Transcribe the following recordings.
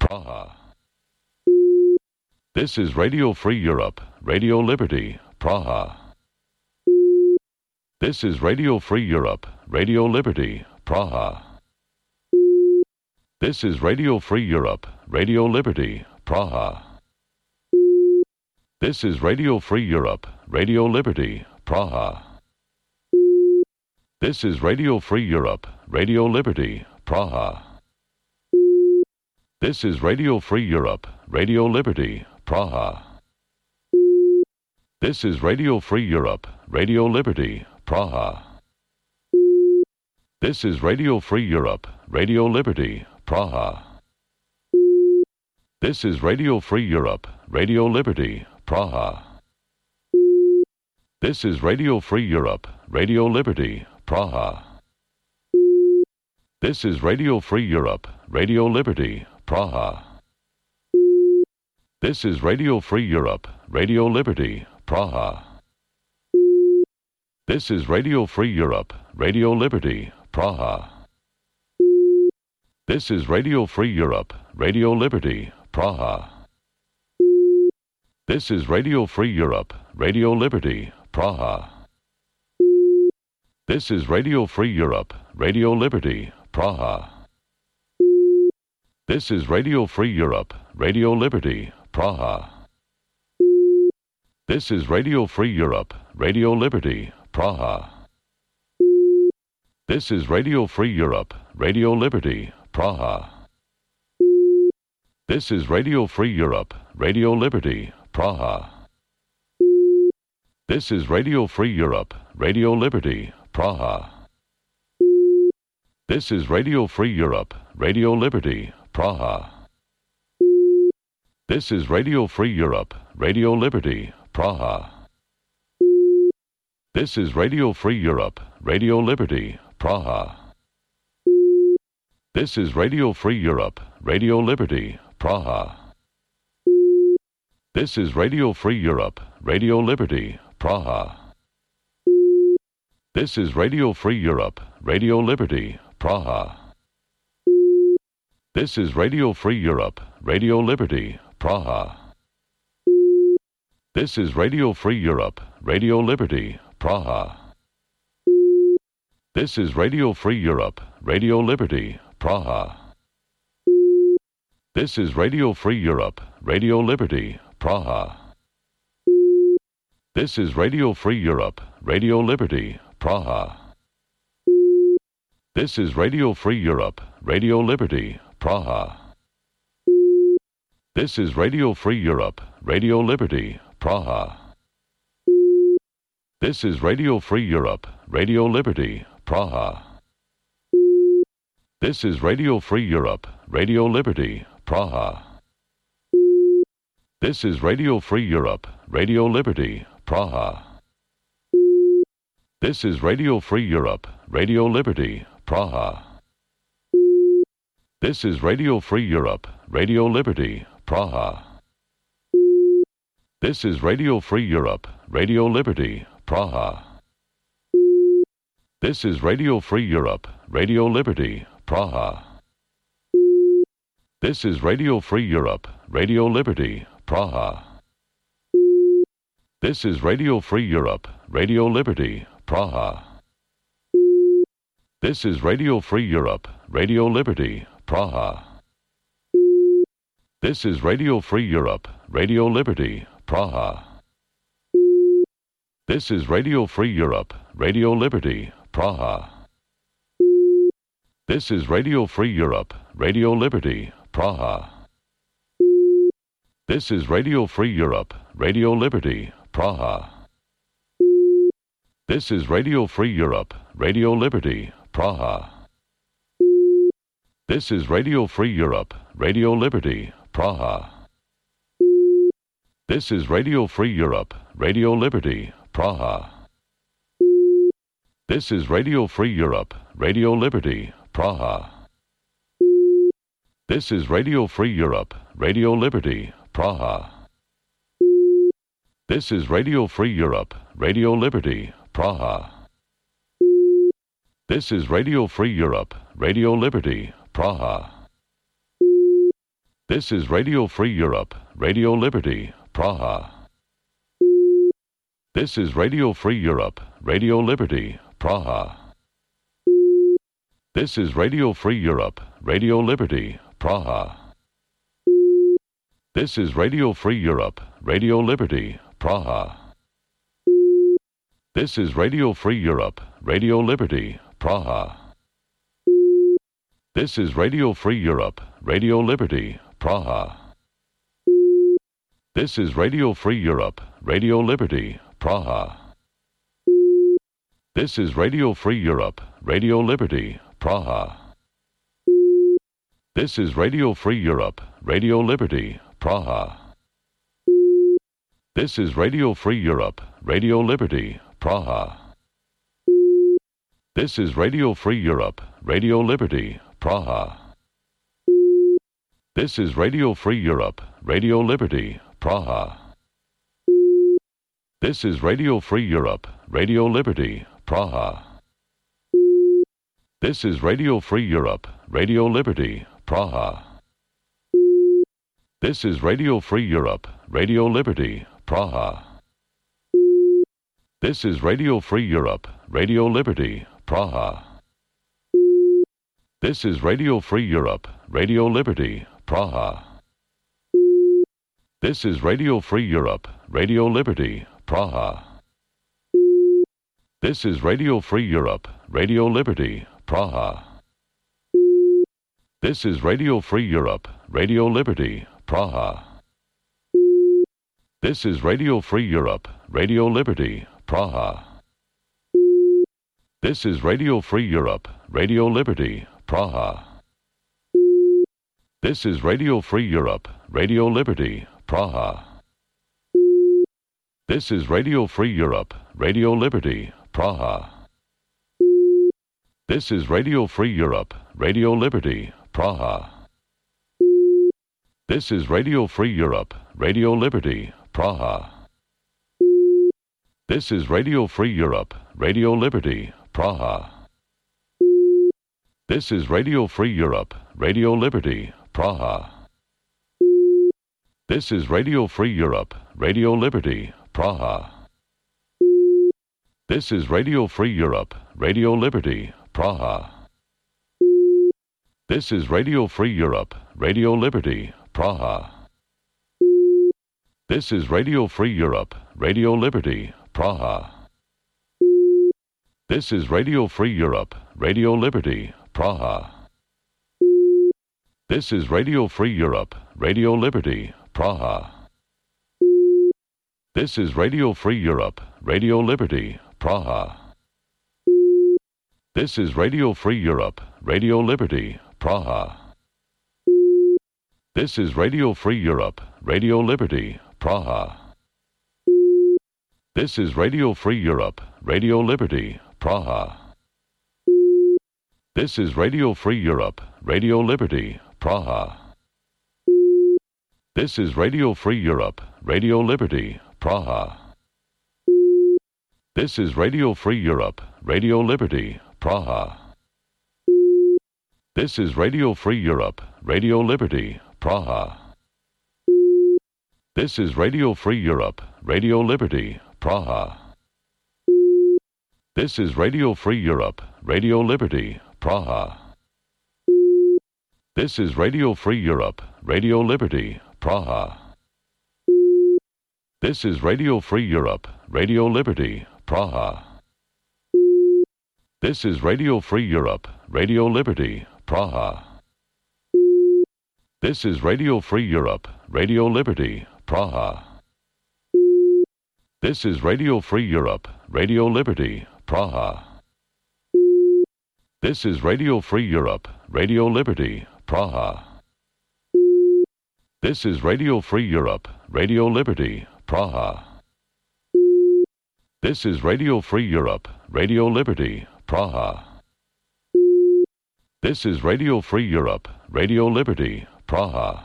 Praha. This is Radio Free Europe, Radio Liberty, Praha. This is Radio Free Europe, Radio Liberty, Praha. This is Radio Free Europe, Radio Liberty, Praha. This is Radio Free Europe, Radio Liberty, Praha. This is Radio Free Europe, Radio Liberty, Praha. This is Radio Free Europe, Radio Liberty, Praha. This is Radio Free Europe, Radio Liberty, Praha. This is Radio Free Europe, Radio Liberty, Praha. This is Radio Free Europe, Radio Liberty, Praha. This is Radio Free Europe, Radio Liberty, Praha. This is Radio Free Europe, Radio Liberty, Praha. This is Radio Free Europe, Radio Liberty, Praha. This is Radio Free Europe, Radio Liberty, Praha. This is Radio Free Europe, Radio Liberty, Praha. This is Radio Free Europe, Radio Liberty, Praha. This is Radio Free Europe, Radio Liberty, Praha. This is Radio Free Europe, Radio Liberty, Praha. This is Radio Free Europe, Radio Liberty, Praha. This is Radio Free Europe, Radio Liberty, Praha. This is Radio Free Europe, Radio Liberty, Praha. This is Radio Free Europe, Radio Liberty, Praha. This is Radio Free Europe, Radio Liberty, Praha. This is Radio Free Europe, Radio Liberty, Praha. This is Radio Free Europe, Radio Liberty, Praha. This is Radio Free Europe, Radio Liberty, Praha. This is Radio Free Europe, Radio Liberty, Praha. This is Radio Free Europe, Radio Liberty, Praha. This is Radio Free Europe, Radio Liberty, Praha. This is Radio Free Europe, Radio Liberty, Praha. This is Radio Free Europe, Radio Liberty, Praha. This is Radio Free Europe, Radio Liberty, Praha. This is Radio Free Europe, Radio Liberty, Praha. This is Radio Free Europe, Radio Liberty, Praha. This is Radio Free Europe, Radio Liberty, Praha. This is Radio Free Europe, Radio Liberty, Praha. This is Radio Free Europe, Radio Liberty, Praha. This is Radio Free Europe, Radio Liberty, Praha. This is Radio Free Europe, Radio Liberty, Praha. This is Radio Free Europe, Radio Liberty, Praha. This is Radio Free Europe, Radio Liberty, Praha. This is Radio Free Europe, Radio Liberty, Praha. This is Radio Free Europe, Radio Liberty, Praha. This is Radio Free Europe, Radio Liberty, Praha. This is Radio Free Europe, Radio Liberty, Praha. This is Radio Free Europe, Radio Liberty, Praha. This is Radio Free Europe, Radio Liberty, Praha. This is Radio Free Europe, Radio Liberty, Praha. This is Radio Free Europe, Radio Liberty, Praha. This is Radio Free Europe, Radio Liberty, Praha. This is Radio Free Europe, Radio Liberty, Praha. This is Radio Free Europe, Radio Liberty, Praha. This is Radio Free Europe, Radio Liberty, Praha. This is Radio Free Europe, Radio Liberty, Praha. This is Radio Free Europe, Radio Liberty, Praha. This is Radio Free Europe, Radio Liberty, Praha. This is Radio Free Europe, Radio Liberty, Praha. This is Radio Free Europe, Radio Liberty, Praha. This is Radio Free Europe, Radio Liberty, Praha. This is Radio Free Europe, Radio Liberty, Praha. This is Radio Free Europe, Radio Liberty, Praha. This is Radio Free Europe, Radio Liberty, Praha. This is Radio Free Europe, Radio Liberty, Praha. This is Radio Free Europe, Radio Liberty, Praha. This is Radio Free Europe, Radio Liberty, Praha. This is Radio Free Europe, Radio Liberty, Praha. This is Radio Free Europe, Radio Liberty, Praha. This is Radio Free Europe, Radio Liberty, Praha. This is Radio Free Europe, Radio Liberty, Praha. This is Radio Free Europe, Radio Liberty, Praha. This is Radio Free Europe, Radio Liberty, Praha. This is Radio Free Europe, Radio Liberty, Praha. This is Radio Free Europe, Radio Liberty, Praha. This is Radio Free Europe, Radio Liberty, Praha. This is Radio Free Europe, Radio Liberty, Praha. This is Radio Free Europe, Radio Liberty, Praha. This is Radio Free Europe, Radio Liberty, Praha. This is Radio Free Europe, Radio Liberty, Praha. This is Radio Free Europe, Radio Liberty, Praha. This is Radio Free Europe, Radio Liberty, Praha. This is Radio Free Europe, Radio Liberty, Praha. This is Radio Free Europe, Radio Liberty, Praha. This is Radio Free Europe, Radio Liberty, Praha. This is Radio Free Europe, Radio Liberty, Praha. This is Radio Free Europe, Radio Liberty, Praha. This is Radio Free Europe, Radio Liberty, Praha. This is Radio Free Europe, Radio Liberty, Praha. This is Radio Free Europe, Radio Liberty, Praha. This is Radio Free Europe, Radio Liberty, Praha. This is Radio Free Europe, Radio Liberty, Praha. This is Radio Free Europe, Radio Liberty, Praha. This is Radio Free Europe, Radio Liberty, Praha. This is Radio Free Europe, Radio Liberty, Praha. This is Radio Free Europe, Radio Liberty, Praha. This is Radio Free Europe, Radio Liberty, Praha. This is Radio Free Europe, Radio Liberty, Praha. This is Radio Free Europe, Radio Liberty, Praha. This is Radio Free Europe, Radio Liberty, Praha. This is Radio Free Europe, Radio Liberty, Praha. This is Radio Free Europe, Radio Liberty, Praha. This is Radio Free Europe, Radio Liberty, Praha. This is Radio Free Europe, Radio Liberty, Praha. This is Radio Free Europe, Radio Liberty, Praha. This is Radio Free Europe, Radio Liberty, Praha. This is Radio Free Europe, Radio Liberty, Praha. This is Radio Free Europe, Radio Liberty, Praha. This is Radio Free Europe, Radio Liberty, Praha. This is Radio Free Europe, Radio Liberty, Praha. This is Radio Free Europe, Radio Liberty, Praha.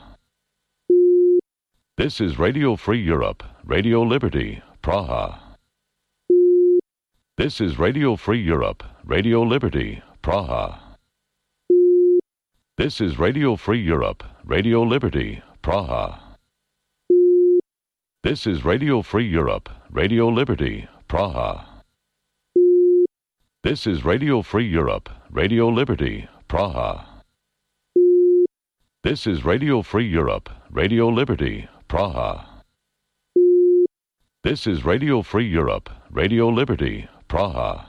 This is Radio Free Europe, Radio Liberty, Praha. This is Radio Free Europe, Radio Liberty, Praha. This is Radio Free Europe, Radio Liberty, Praha. This is Radio Free Europe, Radio Liberty, Praha. This is Radio Free Europe, Radio Liberty, Praha. This is Radio Free Europe, Radio Liberty, Praha. This is Radio Free Europe, Radio Liberty, Praha.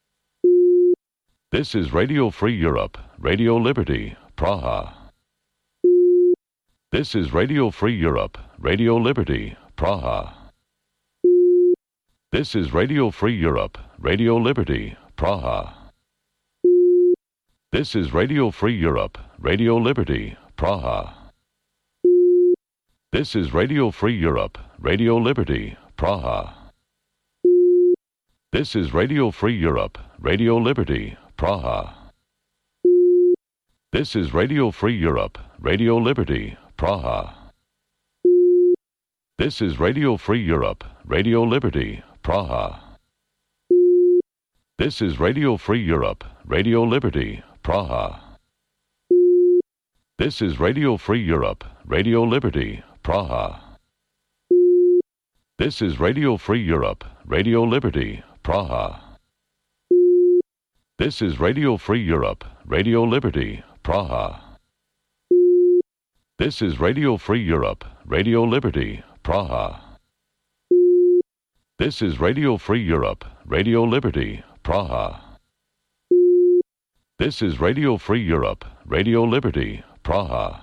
This is Radio Free Europe, Radio Liberty, Praha. This is Radio Free Europe, Radio Liberty, Praha. This is Radio Free Europe, Radio Liberty, Praha. This is Radio Free Europe, Radio Liberty, Praha. This is Radio Free Europe, Radio Liberty, Praha. This is Radio Free Europe, Radio Liberty, Praha. This is Radio Free Europe, Radio Liberty, Praha. This is Radio Free Europe, Radio Liberty, Praha. This is Radio Free Europe, Radio Liberty, Praha. This is Radio Free Europe, Radio Liberty, Praha. This is Radio Free Europe, Radio Liberty, Praha. This is Radio Free Europe, Radio Liberty, Praha. This is Radio Free Europe, Radio Liberty, Praha. This is Radio Free Europe, Radio Liberty, Praha. This is Radio Free Europe, Radio Liberty, Praha.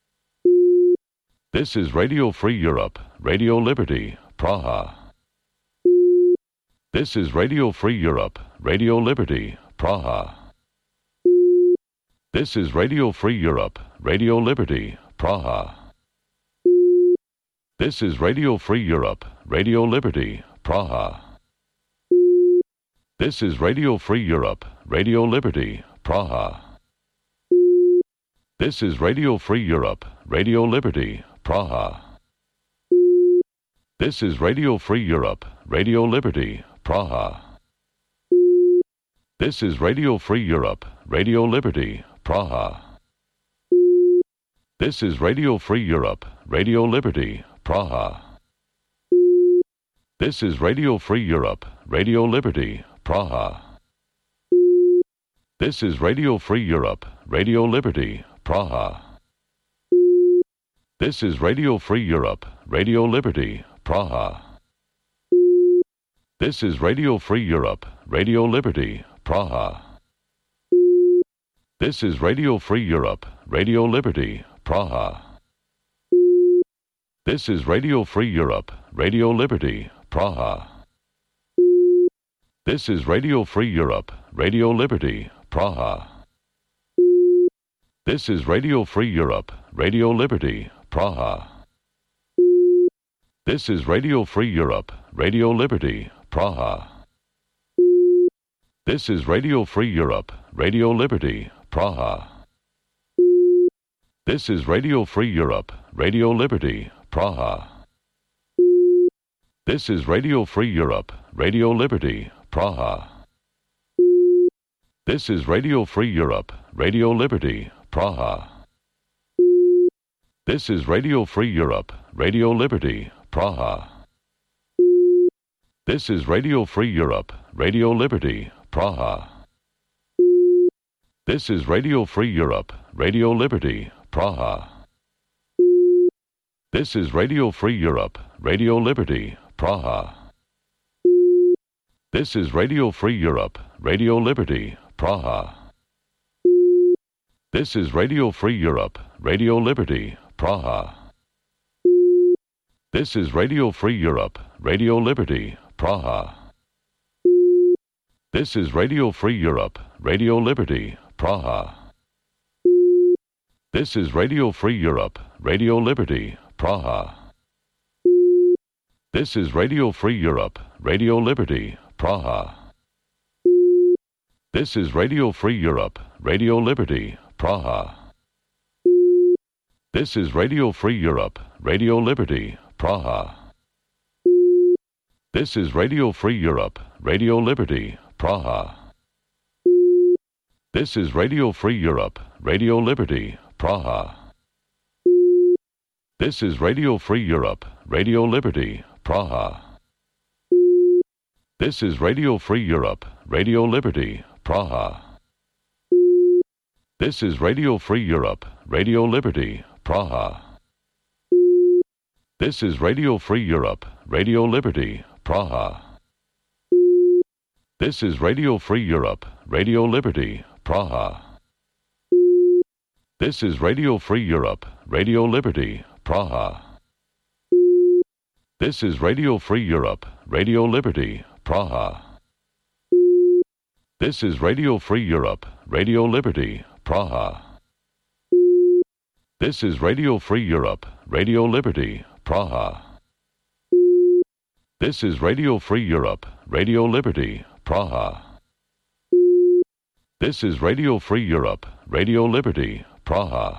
This is Radio Free Europe, Radio Liberty, Praha. This is Radio Free Europe, Radio Liberty, Praha. This is Radio Free Europe, Radio Liberty, Praha. This is Radio Free Europe, Radio Liberty, Praha. This is Radio Free Europe, Radio Liberty, Praha. This is Radio Free Europe, Radio Liberty, Praha. This is Radio Free Europe, Radio Liberty, Praha. This is Radio Free Europe, Radio Liberty, Praha. This is Radio Free Europe, Radio Liberty, Praha. This is Radio Free Europe, Radio Liberty, Praha. This is Radio Free Europe, Radio Liberty, Praha. This is Radio Free Europe, Radio Liberty, Praha. This is Radio Free Europe, Radio Liberty, Praha. This is Radio Free Europe, Radio Liberty, Praha. This is Radio Free Europe, Radio Liberty, Praha. This is Radio Free Europe, Radio Liberty, Praha. This is Radio Free Europe, Radio Liberty, Praha. This is Radio Free Europe, Radio Liberty, Praha. This is Radio Free Europe, Radio Liberty, Praha. This is Radio Free Europe, Radio Liberty, Praha. This is Radio Free Europe, Radio Liberty, Praha. This is Radio Free Europe, Radio Liberty, Praha. This is Radio Free Europe, Radio Liberty, Praha. This is Radio Free Europe, Radio Liberty, Praha. This is Radio Free Europe, Radio Liberty, Praha. This is Radio Free Europe, Radio Liberty, Praha. This is Radio Free Europe, Radio Liberty, Praha. This is Radio Free Europe, Radio Liberty, Praha. This is Radio Free Europe, Radio Liberty, Praha. This is Radio Free Europe, Radio Liberty, Praha. This is Radio Free Europe, Radio Liberty, Praha. This is Radio Free Europe, Radio Liberty, Praha. This is Radio Free Europe, Radio Liberty, Praha. This is Radio Free Europe, Radio Liberty, Praha. This is Radio Free Europe, Radio Liberty, Praha. This is Radio Free Europe, Radio Liberty, Praha. This is Radio Free Europe, Radio Liberty, Praha. This is Radio Free Europe, Radio Liberty, Praha. This is Radio Free Europe, Radio Liberty, Praha. This is Radio Free Europe, Radio Liberty, Praha. This is Radio Free Europe, Radio Liberty, Praha. This is Radio Free Europe, Radio Liberty, Praha. This is Radio Free Europe, Radio Liberty, Praha. This is Radio Free Europe, Radio Liberty, Praha. This is Radio Free Europe, Radio Liberty, Praha. This is Radio Free Europe, Radio Liberty, Praha. This is Radio Free Europe, Radio Liberty, Praha.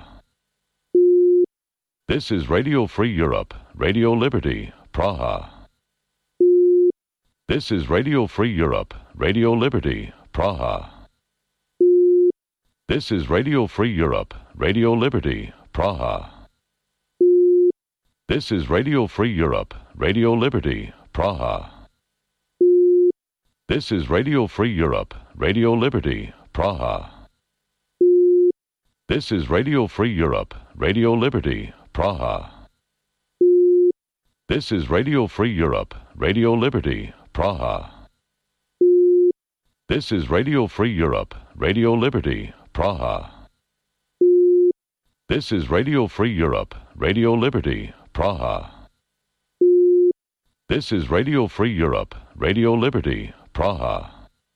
This is Radio Free Europe, Radio Liberty, Praha. This is Radio Free Europe, Radio Liberty, Praha. This is Radio Free Europe, Radio Liberty, Praha. This is Radio Free Europe, Radio Liberty, Praha. This is Radio Free Europe, Radio Liberty, Praha. This is Radio Free Europe, Radio Liberty, Praha. This is Radio Free Europe, Radio Liberty, Praha. This is Radio Free Europe, Radio Liberty, Praha. This is Radio Free Europe, Radio Liberty, Praha. This is Radio Free Europe, Radio Liberty, Praha.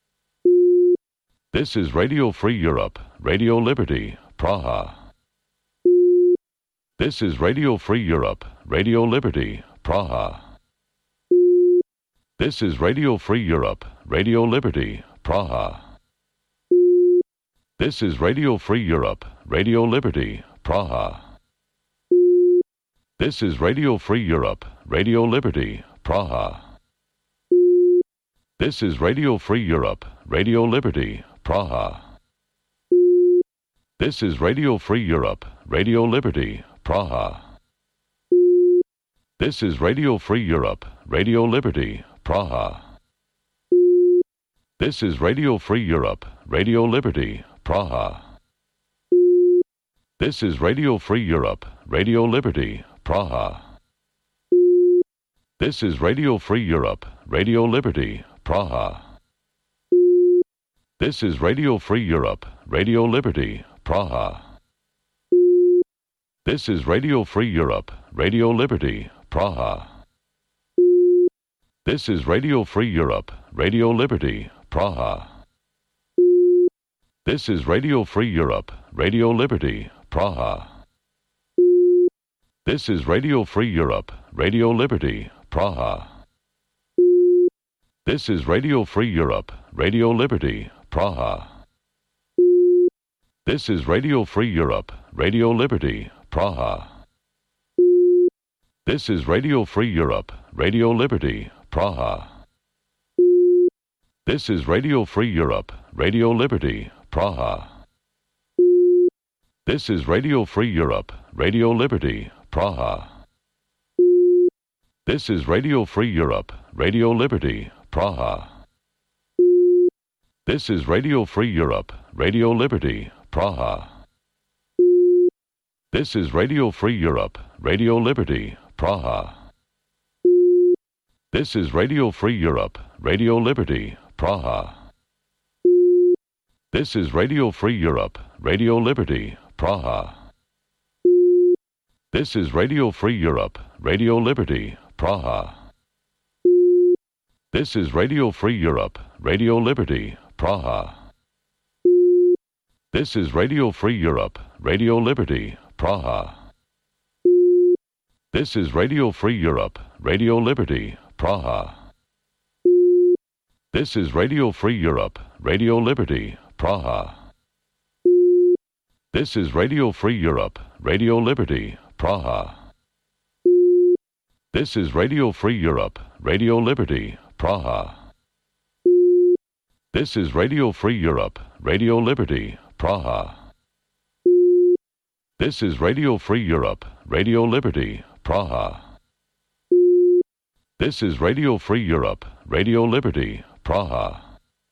This is Radio Free Europe, Radio Liberty, Praha. This is Radio Free Europe, Radio Liberty, Praha. This is Radio Free Europe, Radio Liberty, Praha. This is Radio Free Europe, Radio Liberty, Praha. This is Radio Free Europe, Radio Liberty, Praha. This is Radio Free Europe, Radio Liberty, Praha. This is Radio Free Europe, Radio Liberty, Praha. This is Radio Free Europe, Radio Liberty, Praha. This is Radio Free Europe, Radio Liberty, Praha. This is Radio Free Europe, Radio Liberty, Praha. This is Radio Free Europe, Radio Liberty, Praha. This is Radio Free Europe, Radio Liberty, Praha. This is Radio Free Europe, Radio Liberty, Praha. This is Radio Free Europe, Radio Liberty, Praha. This is Radio Free Europe, Radio Liberty, Praha. This is Radio Free Europe, Radio Liberty, Praha. This is Radio Free Europe, Radio Liberty, Praha. This is Radio Free Europe, Radio Liberty, Praha. This is Radio Free Europe, Radio Liberty, Praha. This is Radio Free Europe, Radio Liberty, Praha. This is Radio Free Europe, Radio Liberty, Praha. This is Radio Free Europe, Radio Liberty, Praha. This is Radio Free Europe, Radio Liberty, Praha. This is Radio Free Europe, Radio Liberty, Praha. This is Radio Free Europe, Radio Liberty, Praha. This is Radio Free Europe, Radio Liberty, Praha. This is Radio Free Europe, Radio Liberty, Praha. This is Radio Free Europe, Radio Liberty, Praha. This is Radio Free Europe, Radio Liberty, Praha. This is Radio Free Europe, Radio Liberty, Praha. This is Radio Free Europe, Radio Liberty, Praha. This is Radio Free Europe, Radio Liberty, Praha. This is Radio Free Europe, Radio Liberty, Praha. This is Radio Free Europe, Radio Liberty, Praha. This is Radio Free Europe, Radio Liberty, Praha. This is Radio Free Europe, Radio Liberty, Praha.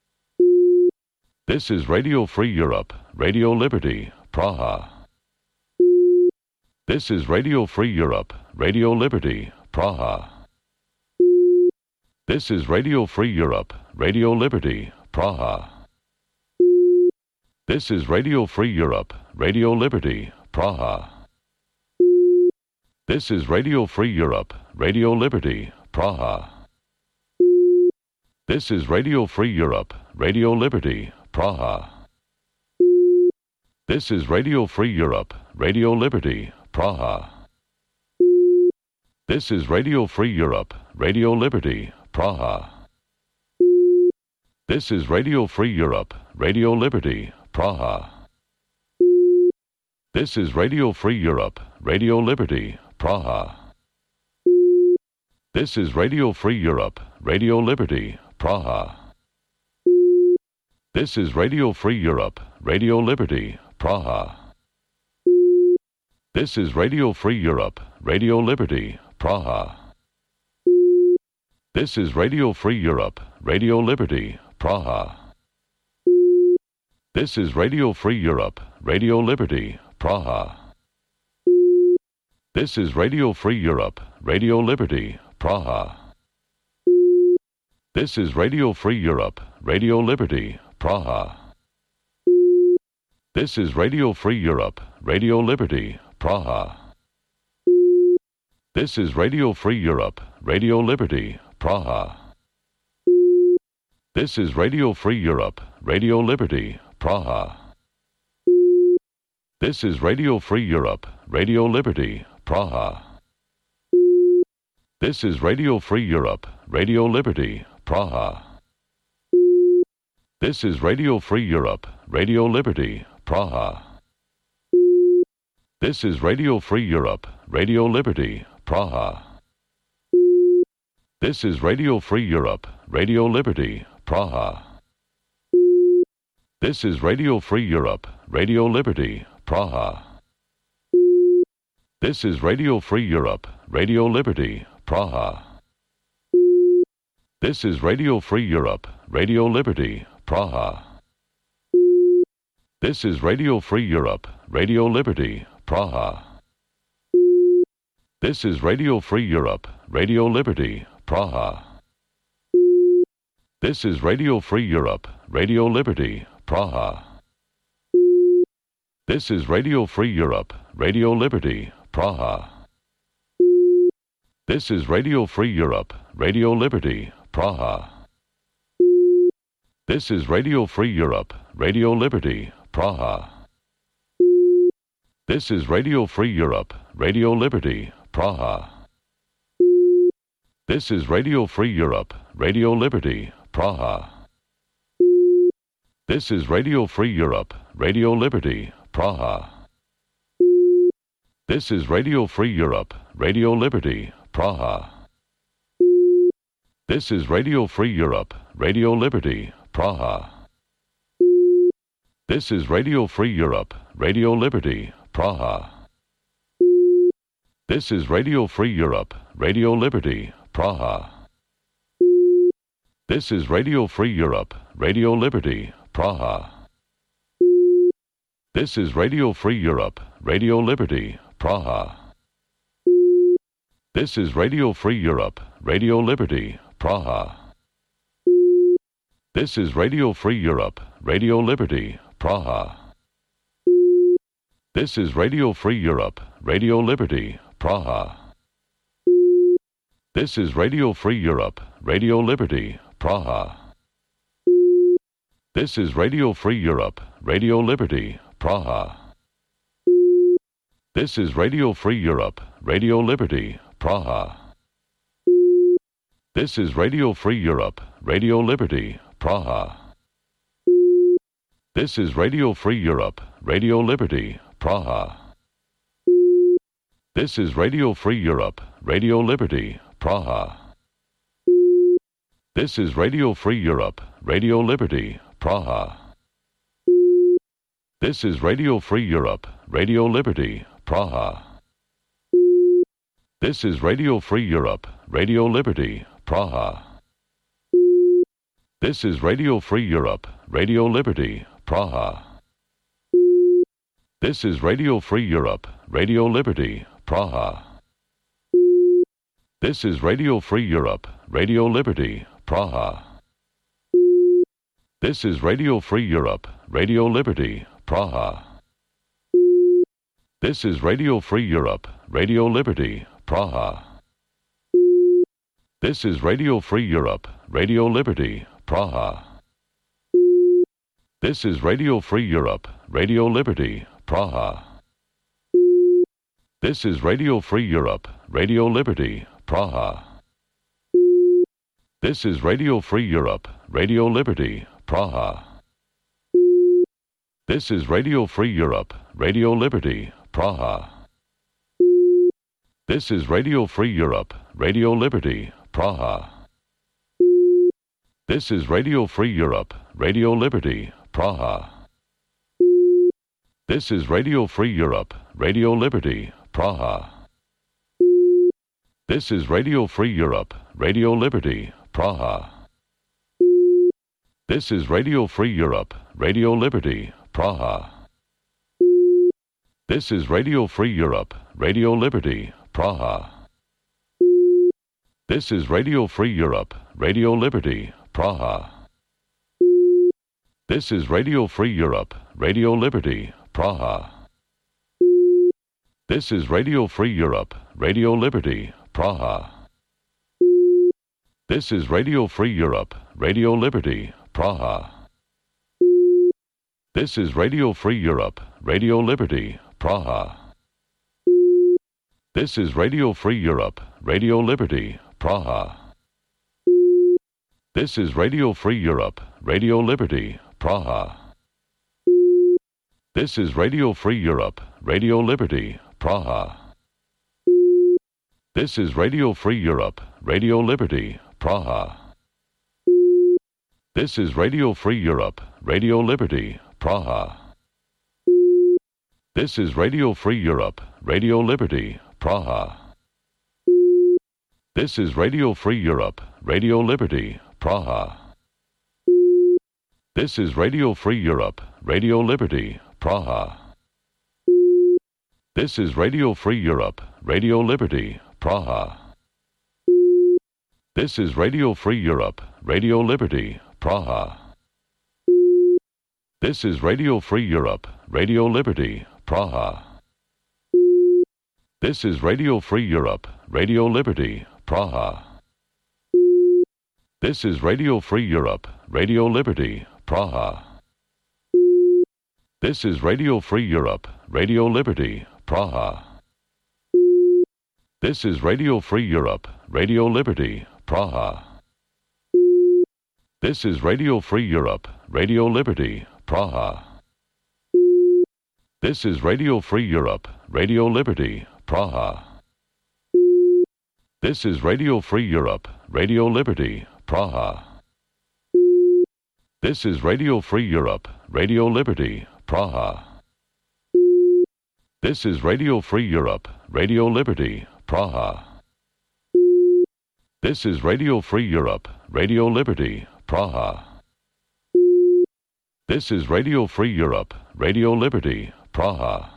This is Radio Free Europe, Radio Liberty, Praha. This is Radio Free Europe, Radio Liberty, Praha. This is Radio Free Europe, Radio Liberty, Praha. This is Radio Free Europe, Radio Liberty, Praha. This is Radio Free Europe, Radio Liberty, Praha. This is Radio Free Europe, Radio Liberty, Praha. This is Radio Free Europe, Radio Liberty, Praha. This is Radio Free Europe, Radio Liberty, Praha. This is Radio Free Europe, Radio Liberty, Praha. This is Radio Free Europe, Radio Liberty, Praha. This is Radio Free Europe, Radio Liberty, Praha. This is Radio Free Europe, Radio Liberty, Praha. This is Radio Free Europe, Radio Liberty, Praha. This is Radio Free Europe, Radio Liberty, Praha. This is Radio Free Europe, Radio Liberty, Praha. This is Radio Free Europe, Radio Liberty, Praha. This is Radio Free Europe, Radio Liberty, Praha. This is Radio Free Europe, Radio Liberty, Praha. This is Radio Free Europe, Radio Liberty, Praha. This is Radio Free Europe, Radio Liberty, Praha. This is Radio Free Europe, Radio Liberty, Praha. This is Radio Free Europe, Radio Liberty, Praha. This is Radio Free Europe, Radio Liberty, Praha. This is Radio Free Europe, Radio Liberty, Praha. This is Radio Free Europe, Radio Liberty, Praha. This is Radio Free Europe, Radio Liberty, Praha. This is Radio Free Europe, Radio Liberty, Praha. This is Radio Free Europe, Radio Liberty, Praha. This is Radio Free Europe, Radio Liberty, Praha. This is Radio Free Europe, Radio Liberty, Praha. This is Radio Free Europe, Radio Liberty, Praha. This is Radio Free Europe, Radio Liberty, Praha. This is Radio Free Europe, Radio Liberty, Praha. This is Radio Free Europe, Radio Liberty, Praha. This is Radio Free Europe, Radio Liberty, Praha. This is Radio Free Europe, Radio Liberty, Praha. This is Radio Free Europe, Radio Liberty, Praha. This is Radio Free Europe, Radio Liberty, Praha. This is Radio Free Europe, Radio Liberty, Praha. This is Radio Free Europe, Radio Liberty, Praha. This is Radio Free Europe, Radio Liberty, Praha. This is Radio Free Europe, Radio Liberty, Praha. This is Radio Free Europe, Radio Liberty, Praha. This is Radio Free Europe, Radio Liberty, Praha. This is Radio Free Europe, Radio Liberty, Praha. This is Radio Free Europe, Radio Liberty, Praha. This is Radio Free Europe, Radio Liberty, Praha. This is Radio Free Europe, Radio Liberty, Praha. This is Radio Free Europe, Radio Liberty, Praha. This is Radio Free Europe, Radio Liberty, Praha. This is Radio Free Europe, Radio Liberty, Praha. This is Radio Free Europe, Radio Liberty, Praha. This is Radio Free Europe, Radio Liberty, Praha. This is Radio Free Europe, Radio Liberty, Praha. This is Radio Free Europe, Radio Liberty, Praha. This is Radio Free Europe, Radio Liberty, Praha. This is Radio Free Europe, Radio Liberty, Praha. This is Radio Free Europe, Radio Liberty, Praha. This is Radio Free Europe, Radio Liberty, Praha. This is Radio Free Europe, Radio Liberty, Praha. This is Radio Free Europe, Radio Liberty, Praha. This is Radio Free Europe, Radio Liberty, Praha. This is Radio Free Europe, Radio Liberty, Praha. This is Radio Free Europe, Radio Liberty, Praha. This is Radio Free Europe, Radio Liberty, Praha. This is Radio Free Europe, Radio Liberty, Praha. This is Radio Free Europe, Radio Liberty, Praha. This is Radio Free Europe, Radio Liberty, Praha. This is Radio Free Europe, Radio Liberty, Praha. This is Radio Free Europe, Radio Liberty, Praha. This is Radio Free Europe, Radio Liberty, Praha. This is Radio Free Europe, Radio Liberty, Praha. This is Radio Free Europe, Radio Liberty, Praha. This is Radio Free Europe, Radio Liberty, Praha. This is Radio Free Europe, Radio Liberty, Praha. This is Radio Free Europe, Radio Liberty, Praha. This is Radio Free Europe, Radio Liberty, Praha. This is Radio Free Europe, Radio Liberty, Praha. This is Radio Free Europe, Radio Liberty, Praha. This is Radio Free Europe, Radio Liberty, Praha. This is Radio Free Europe, Radio Liberty, Praha. This is Radio Free Europe, Radio Liberty, Praha. This is Radio Free Europe, Radio Liberty, Praha. This is Radio Free Europe, Radio Liberty, Praha. This is Radio Free Europe, Radio Liberty, Praha. This is Radio Free Europe, Radio Liberty, Praha. This is Radio Free Europe, Radio Liberty, Praha. This is Radio Free Europe, Radio Liberty, Praha. This is Radio Free Europe, Radio Liberty, Praha. This is Radio Free Europe, Radio Liberty, Praha. This is Radio Free Europe, Radio Liberty, Praha. This is Radio Free Europe, Radio Liberty, Praha. This is Radio Free Europe, Radio Liberty, Praha. This is Radio Free Europe, Radio Liberty, Praha. This is Radio Free Europe, Radio Liberty, Praha. This is Radio Free Europe, Radio Liberty, Praha. This is Radio Free Europe, Radio Liberty, Praha. This is Radio Free Europe, Radio Liberty, Praha.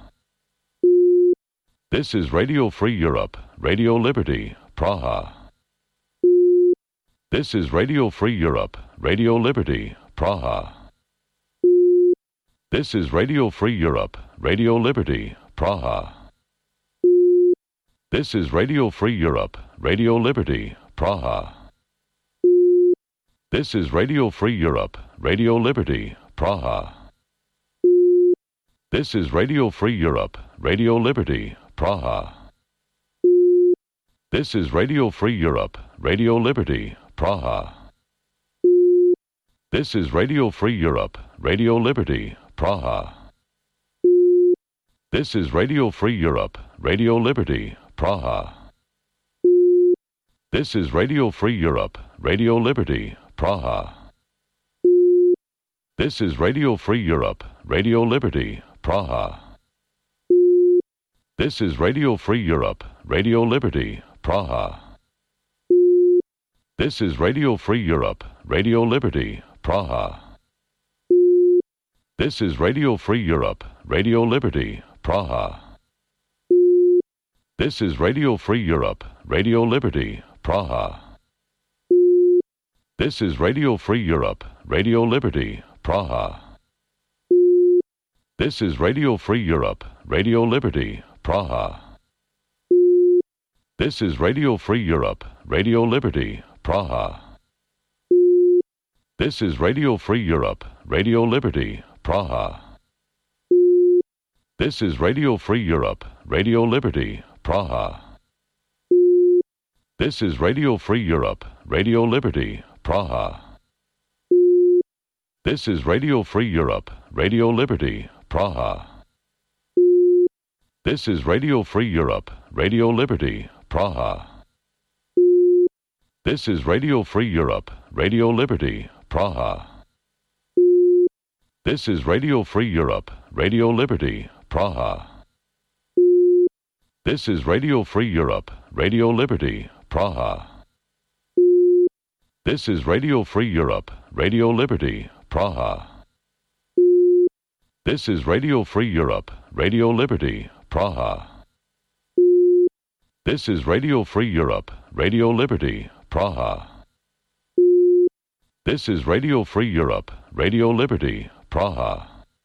This is Radio Free Europe, Radio Liberty, Praha. This is Radio Free Europe, Radio Liberty, Praha. This is Radio Free Europe, Radio Liberty, Praha. This is Radio Free Europe, Radio Liberty, Praha. This is Radio Free Europe, Radio Liberty, Praha. This is Radio Free Europe, Radio Liberty, Praha. This is Radio Free Europe, Radio Liberty, Praha. This is Radio Free Europe, Radio Liberty, Praha. This is Radio Free Europe, Radio Liberty, Praha. This is Radio Free Europe, Radio Liberty, Praha. This is Radio Free Europe, Radio Liberty, Praha. This is Radio Free Europe, Radio Liberty, Praha. This is Radio Free Europe, Radio Liberty, Praha. This is Radio Free Europe, Radio Liberty, Praha. This is Radio Free Europe, Radio Liberty, Praha. This is Radio Free Europe, Radio Liberty, Praha. This is Radio Free Europe, Radio Liberty, Praha. This is Radio Free Europe, Radio Liberty, Praha. This is Radio Free Europe, Radio Liberty, Praha. This is Radio Free Europe, Radio Liberty, Praha. This is Radio Free Europe, Radio Liberty, Praha. This is Radio Free Europe, Radio Liberty, Praha. This is Radio Free Europe, Radio Liberty, Praha. This is Radio Free Europe, Radio Liberty, Praha. This is Radio Free Europe, Radio Liberty, Praha. This is Radio Free Europe, Radio Liberty, Praha. This is Radio Free Europe, Radio Liberty, Praha. This is Radio Free Europe, Radio Liberty, Praha. This is Radio Free Europe, Radio Liberty, Praha. This is Radio Free Europe, Radio Liberty, Praha.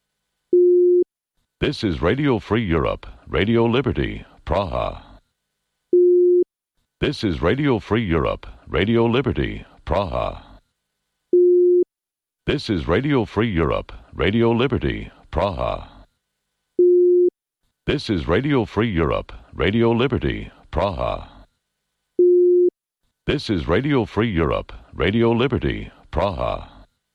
This is Radio Free Europe, Radio Liberty, Praha. This is Radio Free Europe, Radio Liberty, Praha. This is Radio Free Europe, Radio Liberty, Praha. This is Radio Free Europe, Radio Liberty, Praha. This is Radio Free Europe, Radio Liberty, Praha.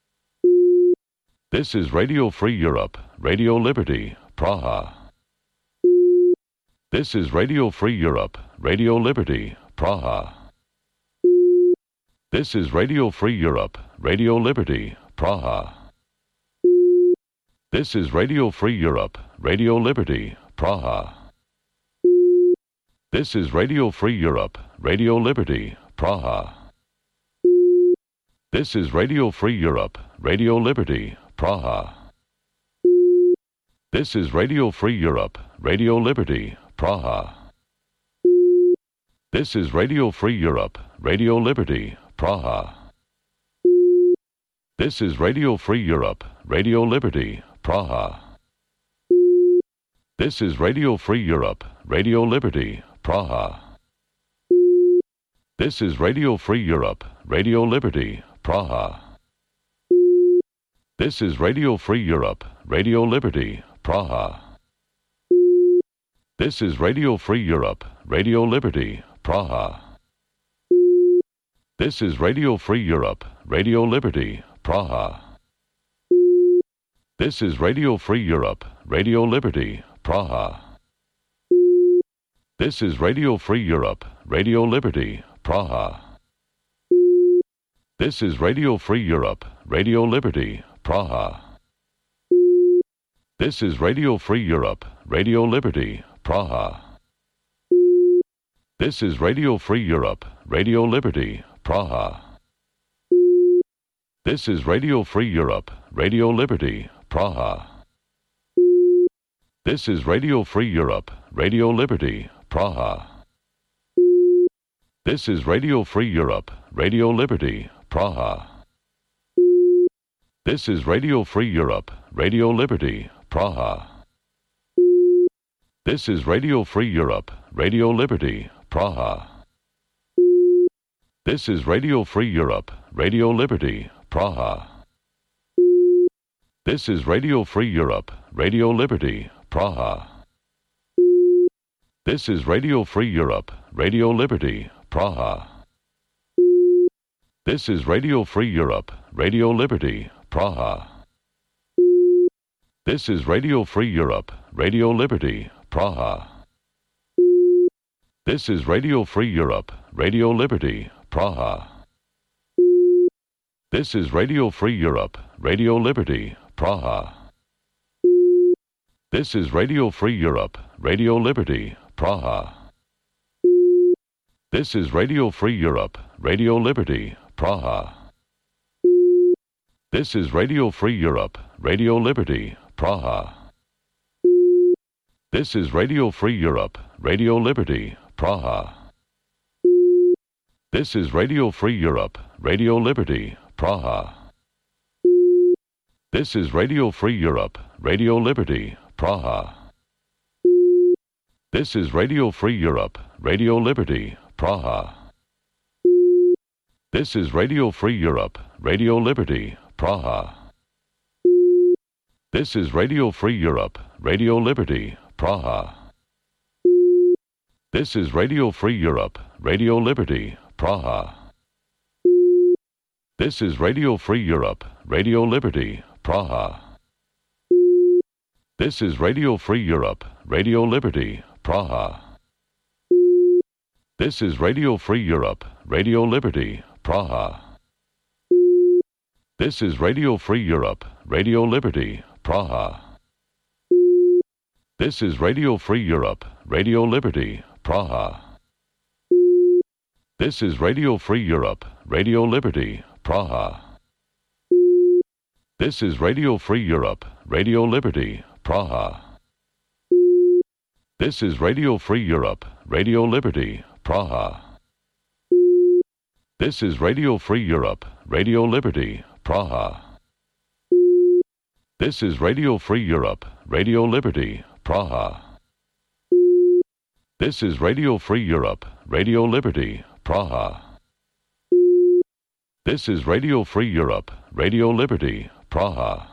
This is Radio Free Europe, Radio Liberty, Praha. This is Radio Free Europe, Radio Liberty, Praha. This is Radio Free Europe, Radio Liberty, Praha. This is Radio Free Europe, Radio Liberty, Praha. This is Radio Free Europe, Radio Liberty, Praha. This is Radio Free Europe, Radio Liberty, Praha. This is Radio Free Europe, Radio Liberty, Praha. This is Radio Free Europe, Radio Liberty, Praha. This is Radio Free Europe, Radio Liberty, Praha. This is Radio Free Europe, Radio Liberty, Praha. This is Radio Free Europe, Radio Liberty, Praha. This is Radio Free Europe, Radio Liberty, Praha. This is Radio Free Europe, Radio Liberty, Praha. This is Radio Free Europe, Radio Liberty, Praha. This is Radio Free Europe, Radio Liberty, Praha. This is Radio Free Europe, Radio Liberty, Praha. This is Radio Free Europe, Radio Liberty, Praha. This is Radio Free Europe, Radio Liberty, Praha. This is Radio Free Europe, Radio Liberty, Praha. This is Radio Free Europe, Radio Liberty, Praha. This is Radio Free Europe, Radio Liberty, Praha. This is Radio Free Europe, Radio Liberty, Praha. This is Radio Free Europe, Radio Liberty, Praha. This is Radio Free Europe, Radio Liberty, Praha. This is Radio Free Europe, Radio Liberty, Praha. This is Radio Free Europe, Radio Liberty, Praha. This is Radio Free Europe, Radio Liberty, Praha. This is Radio Free Europe, Radio Liberty, Praha. This is Radio Free Europe, Radio Liberty, Praha. This is Radio Free Europe, Radio Liberty, Praha. This is Radio Free Europe, Radio Liberty, Praha. This is Radio Free Europe, Radio Liberty, Praha. This is Radio Free Europe, Radio Liberty, Praha. This is Radio Free Europe, Radio Liberty, Praha. This is Radio Free Europe, Radio Liberty, Praha. This is Radio Free Europe, Radio Liberty, Praha. This is Radio Free Europe, Radio Liberty, Praha. This is Radio Free Europe, Radio Liberty, Praha. This is Radio Free Europe, Radio Liberty, Praha. This is Radio Free Europe, Radio Liberty, Praha. This is Radio Free Europe, Radio Liberty, Praha. This is Radio Free Europe, Radio Liberty, Praha. This is Radio Free Europe, Radio Liberty, Praha. This is Radio Free Europe, Radio Liberty, Praha. This is Radio Free Europe, Radio Liberty, Praha. This is Radio Free Europe, Radio Liberty, Praha. This is Radio Free Europe, Radio Liberty, Praha. This is Radio Free Europe, Radio Liberty, Praha. This is Radio Free Europe, Radio Liberty, Praha. This is Radio Free Europe, Radio Liberty, Praha. This is Radio Free Europe, Radio Liberty, Praha. This is Radio Free Europe, Radio Liberty, Praha. This is Radio Free Europe, Radio Liberty, Praha.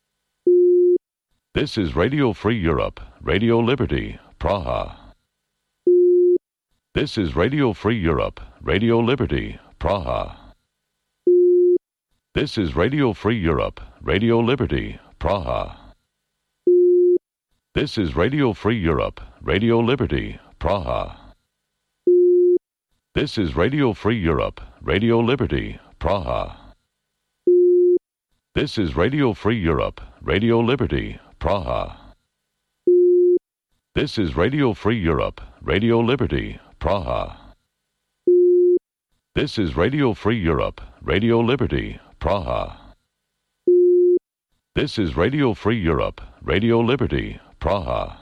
This is Radio Free Europe, Radio Liberty, Praha. This is Radio Free Europe, Radio Liberty, Praha. This is Radio Free Europe, Radio Liberty, Praha. This is Radio Free Europe, Radio Liberty, Praha. This is Radio Free Europe, Radio Liberty, Praha. This is Radio Free Europe, Radio Liberty, Praha. This is Radio Free Europe, Radio Liberty, Praha. This is Radio Free Europe, Radio Liberty, Praha. This is Radio Free Europe, Radio Liberty, Praha.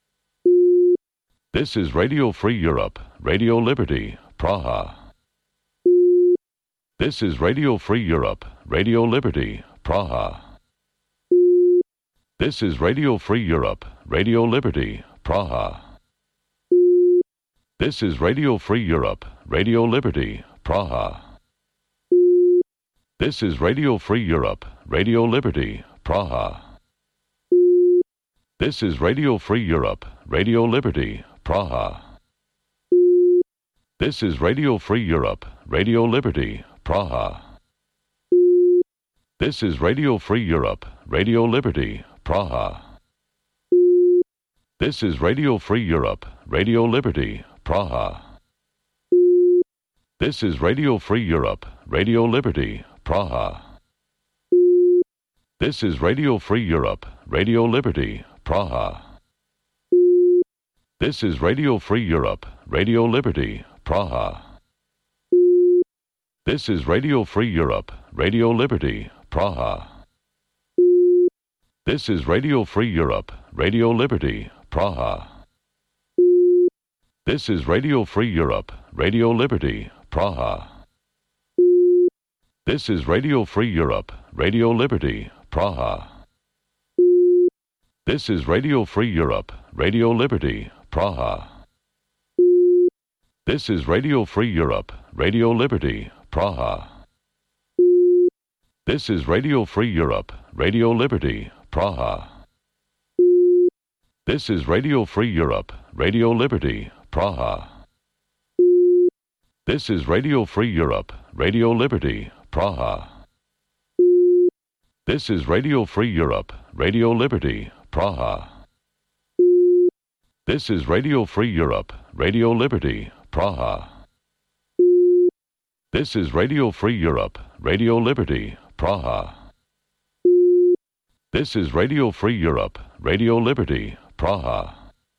This is Radio Free Europe, Radio Liberty, Praha. This is Radio Free Europe, Radio Liberty, Praha. This is Radio Free Europe, Radio Liberty, Praha. This is Radio Free Europe, Radio Liberty, Praha. This is Radio Free Europe, Radio Liberty, Praha. This is Radio Free Europe, Radio Liberty, Praha. This is Radio Free Europe, Radio Liberty, Praha. This is Radio Free Europe, Radio Liberty, Praha. This is Radio Free Europe, Radio Liberty, Praha. This is Radio Free Europe, Radio Liberty, Praha. This is Radio Free Europe, Radio Liberty, Praha. This is Radio Free Europe, Radio Liberty, Praha. This is Radio Free Europe, Radio Liberty, Praha. This is Radio Free Europe, Radio Liberty, Praha. This is Radio Free Europe, Radio Liberty, Praha. This is Radio Free Europe, Radio Liberty, Praha. This is Radio Free Europe, Radio Liberty, Praha. This is Radio Free Europe, Radio Liberty, Praha. This is Radio Free Europe, Radio Liberty, Praha. This is Radio Free Europe, Radio Liberty, Praha. This is Radio Free Europe, Radio Liberty, Praha. This is Radio Free Europe, Radio Liberty, Praha. This is Radio Free Europe, Radio Liberty, Praha. This is Radio Free Europe, Radio Liberty, Praha. This is Radio Free Europe, Radio Liberty, Praha.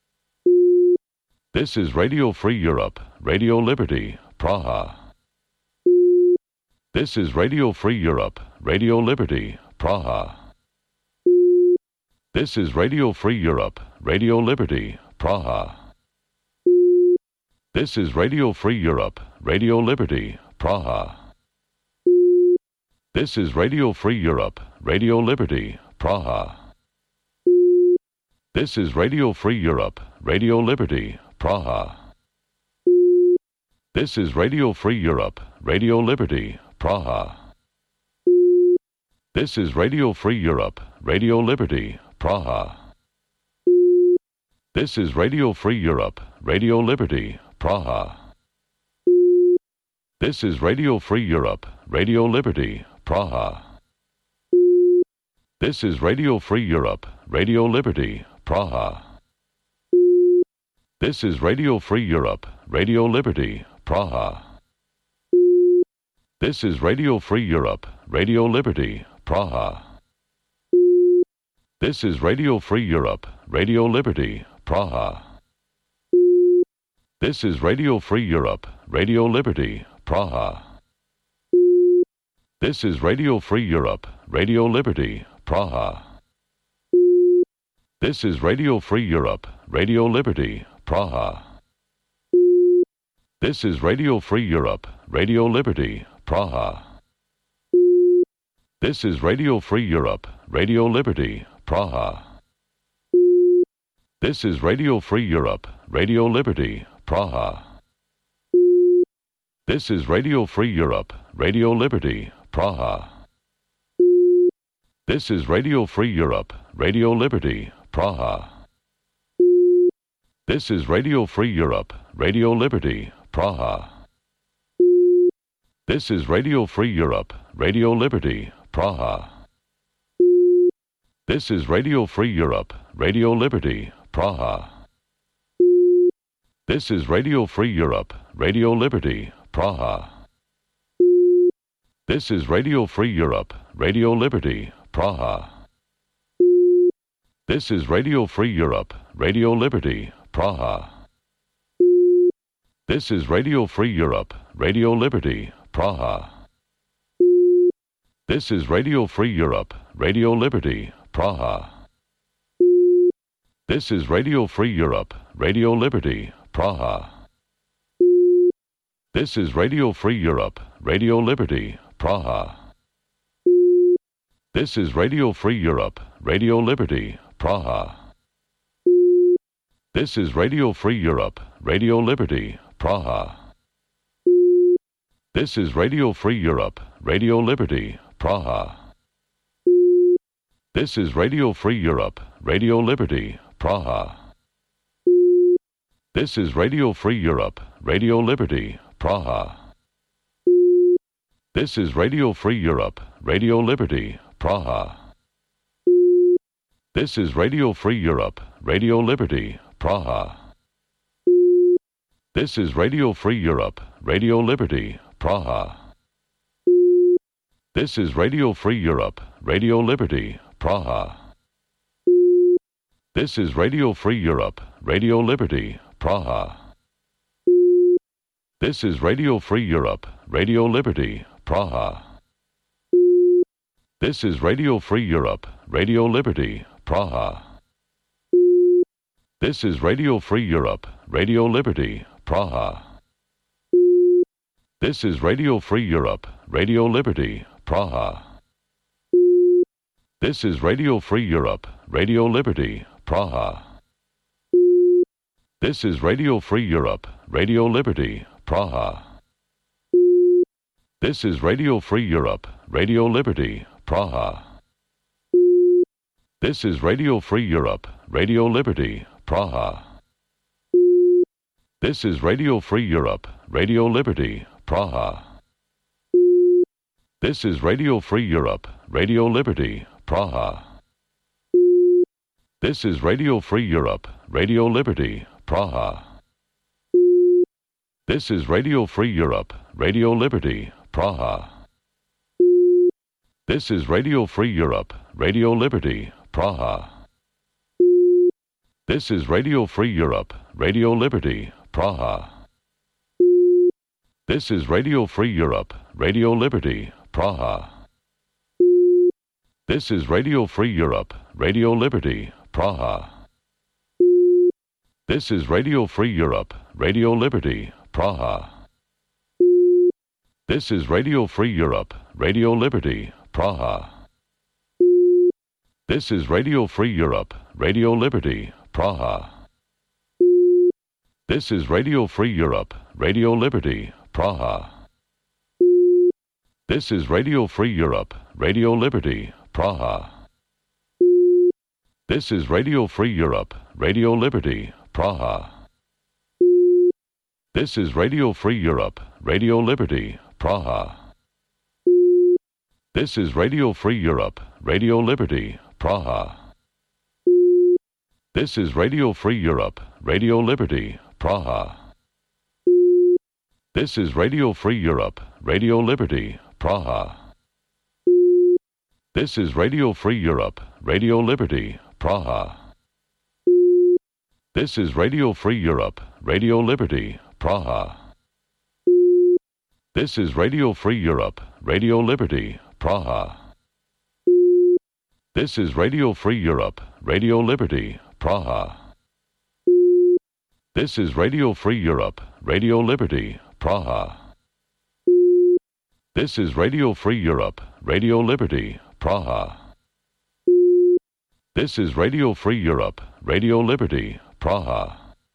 This is Radio Free Europe, Radio Liberty, Praha. This is Radio Free Europe, Radio Liberty, Praha. This is Radio Free Europe, Radio Liberty, Praha. This is Radio Free Europe, Radio Liberty, Praha. This is Radio Free Europe, Radio Liberty, Praha. This is Radio Free Europe, Radio Liberty, Praha. This is Radio Free Europe, Radio Liberty, Praha. This is Radio Free Europe, Radio Liberty, Praha. This is Radio Free Europe, Radio Liberty, Praha. This is Radio Free Europe, Radio Liberty, Praha. This is Radio Free Europe, Radio Liberty, Praha. This is Radio Free Europe, Radio Liberty, Praha. This is Radio Free Europe, Radio Liberty, Praha. This is Radio Free Europe, Radio Liberty, Praha. This is Radio Free Europe, Radio Liberty, Praha. This is Radio Free Europe, Radio Liberty, Praha. This is Radio Free Europe, Radio Liberty, Praha. This is Radio Free Europe, Radio Liberty, Praha. This is Radio Free Europe, Radio Liberty, Praha. This is Radio Free Europe, Radio Liberty, Praha. This is Radio Free Europe, Radio Liberty, Praha. This is Radio Free Europe, Radio Liberty, Praha. This is Radio Free Europe, Radio Liberty, Praha. This is Radio Free Europe, Radio Liberty, Praha. This is Radio Free Europe, Radio Liberty, Praha. This is Radio Free Europe, Radio Liberty, Praha. This is Radio Free Europe, Radio Liberty, Praha. This is Radio Free Europe, Radio Liberty, Praha. This is Radio Free Europe, Radio Liberty, Praha. This is Radio Free Europe, Radio Liberty, Praha. This is Radio Free Europe, Radio Liberty, Praha. This is Radio Free Europe, Radio Liberty, Praha. This is Radio Free Europe, Radio Liberty, Praha. This is Radio Free Europe, Radio Liberty, Praha. This is Radio Free Europe, Radio Liberty, Praha. This is Radio Free Europe, Radio Liberty, Praha. This is Radio Free Europe, Radio Liberty, Praha. This is Radio Free Europe, Radio Liberty, Praha. This is Radio Free Europe, Radio Liberty, Praha. This is Radio Free Europe, Radio Liberty, Praha. This is Radio Free Europe, Radio Liberty, Praha. This is Radio Free Europe, Radio Liberty, Praha. This is Radio Free Europe, Radio Liberty, Praha. This is Radio Free Europe, Radio Liberty, Praha. This is Radio Free Europe, Radio Liberty, Praha. This is Radio Free Europe, Radio Liberty, Praha. This is Radio Free Europe, Radio Liberty, Praha. This is Radio Free Europe, Radio Liberty, Praha. This is Radio Free Europe, Radio Liberty, Praha. This is Radio Free Europe, Radio Liberty, Praha. This is Radio Free Europe, Radio Liberty, Praha. This is Radio Free Europe, Radio Liberty, Praha. This is Radio Free Europe, Radio Liberty, Praha. This is Radio Free Europe, Radio Liberty, Praha. This is Radio Free Europe, Radio Liberty, Praha. This is Radio Free Europe, Radio Liberty, Praha. This is Radio Free Europe, Radio Liberty, Praha. This is Radio Free Europe, Radio Liberty, Praha. This is Radio Free Europe, Radio Liberty, Praha. This is Radio Free Europe, Radio Liberty, Praha. This is Radio Free Europe, Radio Liberty, Praha. This is Radio Free Europe, Radio Liberty, Praha. This is Radio Free Europe, Radio Liberty, Praha. This is Radio Free Europe, Radio Liberty, Praha. This is Radio Free Europe, Radio Liberty, Praha. This is Radio Free Europe, Radio Liberty, Praha. This is Radio Free Europe, Radio Liberty, Praha. This is Radio Free Europe, Radio Liberty, Praha. This is Radio Free Europe, Radio Liberty, Praha. This is Radio Free Europe, Radio Liberty, Praha. This is Radio Free Europe, Radio Liberty, Praha. This is Radio Free Europe, Radio Liberty, Praha. This is Radio Free Europe, Radio Liberty, Praha. This is Radio Free Europe, Radio Liberty, Praha. This is Radio Free Europe, Radio Liberty, Praha.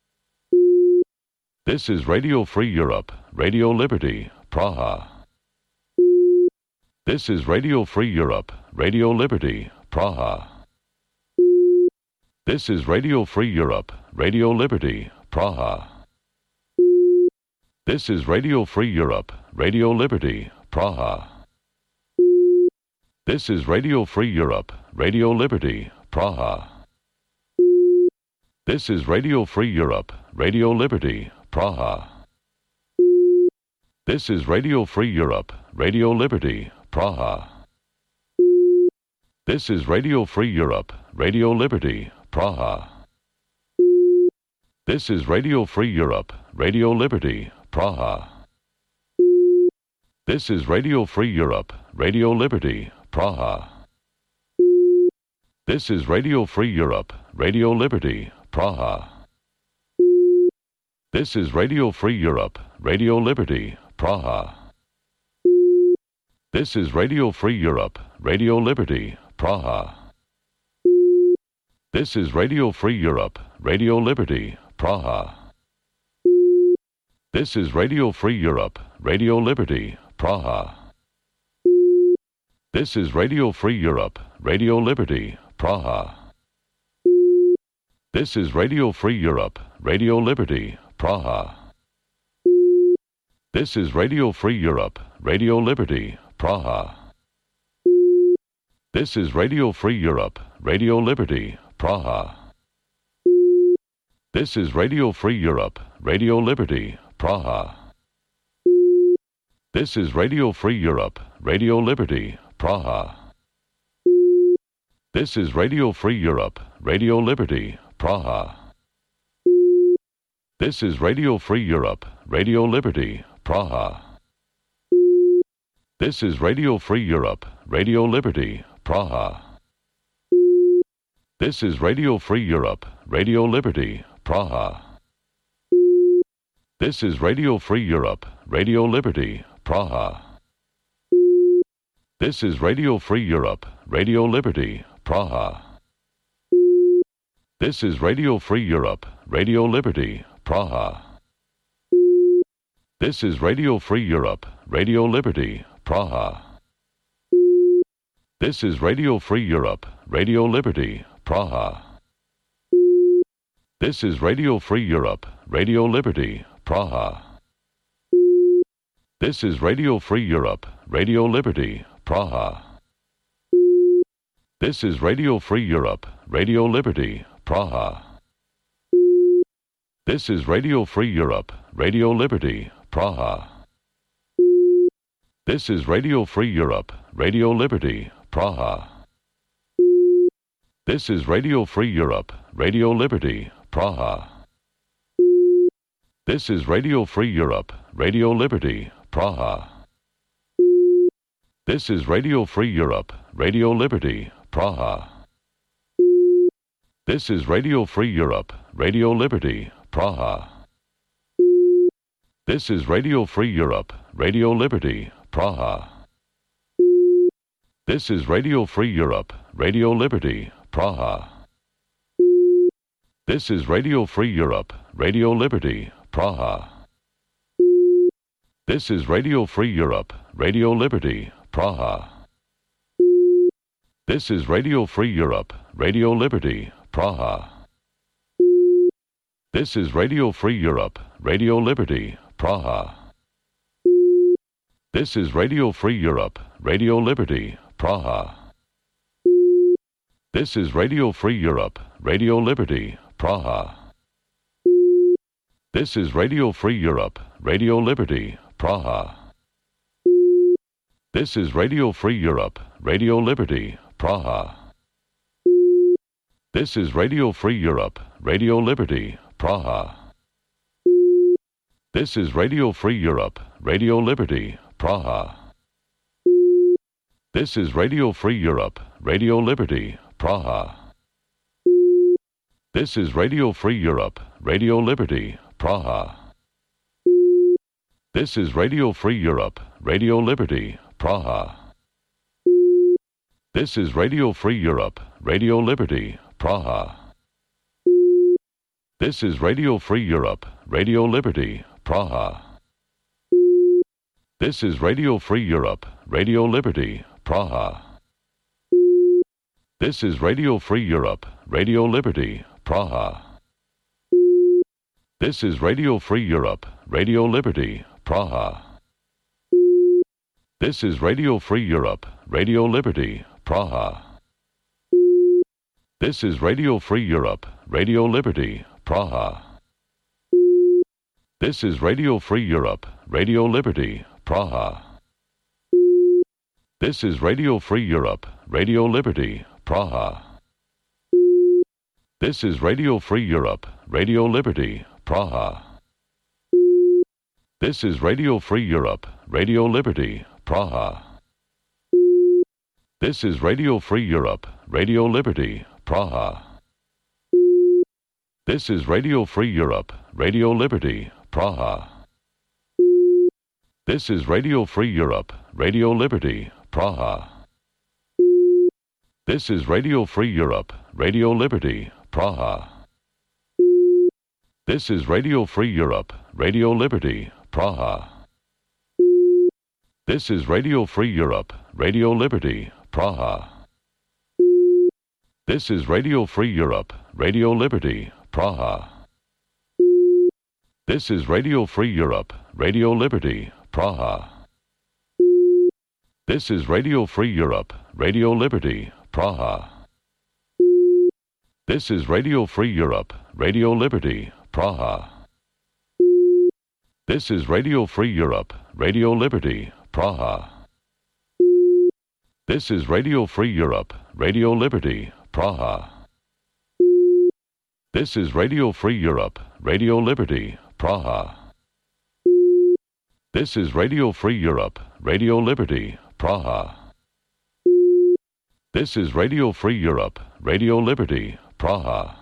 This is Radio Free Europe, Radio Liberty, Praha. This is Radio Free Europe, Radio Liberty, Praha. This is Radio Free Europe, Radio Liberty, Praha. This is Radio Free Europe, Radio Liberty, Praha. This is Radio Free Europe, Radio Liberty, Praha. This is Radio Free Europe, Radio Liberty, Praha. This is Radio Free Europe, Radio Liberty, Praha. This is Radio Free Europe, Radio Liberty, Praha. This is Radio Free Europe, Radio Liberty, Praha. This is Radio Free Europe, Radio Liberty, Praha. This is Radio Free Europe, Radio Liberty, Praha. This is Radio Free Europe, Radio Liberty, Praha. This is Radio Free Europe, Radio Liberty, Praha. This is Radio Free Europe, Radio Liberty, Praha. This is Radio Free Europe, Radio Liberty, Praha. This is Radio Free Europe, Radio Liberty, Praha. This is Radio Free Europe, Radio Liberty, Praha. This is Radio Free Europe, Radio Liberty, Praha. This is Radio Free Europe, Radio Liberty, Praha. This is Radio Free Europe, Radio Liberty, Praha. This is Radio Free Europe, Radio Liberty, Praha. This is Radio Free Europe, Radio Liberty, Praha. This is Radio Free Europe, Radio Liberty, Praha. This is Radio Free Europe, Radio Liberty, Praha. This is Radio Free Europe, Radio Liberty, Praha. This is Radio Free Europe, Radio Liberty, Praha. This is Radio Free Europe, Radio Liberty, Praha. This is Radio Free Europe, Radio Liberty, Praha. This is Radio Free Europe, Radio Liberty, Praha. This is Radio Free Europe, Radio Liberty, Praha. This is Radio Free Europe, Radio Liberty, Praha. This is Radio Free Europe, Radio Liberty, Praha. This is Radio Free Europe, Radio Liberty, Praha. This is Radio Free Europe, Radio Liberty, Praha. This is Radio Free Europe, Radio Liberty, Praha. This is Radio Free Europe, Radio Liberty, Praha. This is Radio Free Europe, Radio Liberty, Praha. This is Radio Free Europe, Radio Liberty, Praha. This is Radio Free Europe, Radio Liberty, Praha. This is Radio Free Europe, Radio Liberty, Praha. This is Radio Free Europe, Radio Liberty, Praha. This is Radio Free Europe, Radio Liberty, Praha. This is Radio Free Europe, Radio Liberty, Praha. This is Radio Free Europe, Radio Liberty, Praha. This is Radio Free Europe, Radio Liberty, Praha. This is Radio Free Europe, Radio Liberty, Praha. This is Radio Free Europe, Radio Liberty, Praha. This is Radio Free Europe, Radio Liberty, Praha. This is Radio Free Europe, Radio Liberty, Praha. This is Radio Free Europe, Radio Liberty, Praha. This is Radio Free Europe, Radio Liberty, Praha. This is Radio Free Europe, Radio Liberty, Praha. This is Radio Free Europe, Radio Liberty, Praha. This is Radio Free Europe, Radio Liberty, Praha. This is Radio Free Europe, Radio Liberty, Praha. This is Radio Free Europe, Radio Liberty, Praha. This is Radio Free Europe, Radio Liberty, Praha. This is Radio Free Europe, Radio Liberty, Praha. This is Radio Free Europe, Radio Liberty, Praha. This is Radio Free Europe, Radio Liberty, Praha. This is Radio Free Europe, Radio Liberty, Praha. This is Radio Free Europe, Radio Liberty, Praha. This is Radio Free Europe, Radio Liberty, Praha. This is Radio Free Europe, Radio Liberty, Praha. This is Radio Free Europe, Radio Liberty, Praha. This is Radio Free Europe, Radio Liberty, Praha. This is Radio Free Europe, Radio Liberty, Praha. This is Radio Free Europe, Radio Liberty, Praha. This is Radio Free Europe, Radio Liberty, Praha. This is Radio Free Europe, Radio Liberty, Praha. This is Radio Free Europe, Radio Liberty, Praha. This is Radio Free Europe, Radio Liberty, Praha. This is Radio Free Europe, Radio Liberty, Praha. This is Radio Free Europe, Radio Liberty, Praha. This is Radio Free Europe, Radio Liberty, Praha. This is Radio Free Europe, Radio Liberty, Praha. This is Radio Free Europe, Radio Liberty, Praha. This is Radio Free Europe, Radio Liberty, Praha. This is Radio Free Europe, Radio Liberty, Praha. This is Radio Free Europe, Radio Liberty, Praha.